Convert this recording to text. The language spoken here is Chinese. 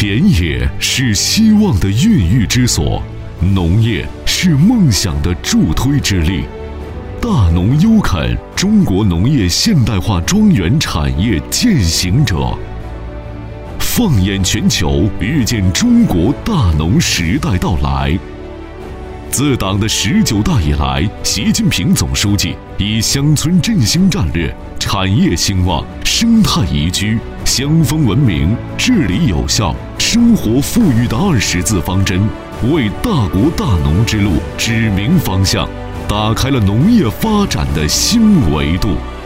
田野是希望的孕育之所，农业是梦想的助推之力。大农优垦，中国农业现代化庄园产业践行者。放眼全球，预见中国大农时代到来。自党的19大以来，习近平总书记以乡村振兴战略、产业兴旺、生态宜居、乡风文明、治理有效、生活富裕的20字方针，为大国大农之路指明方向，打开了农业发展的新维度。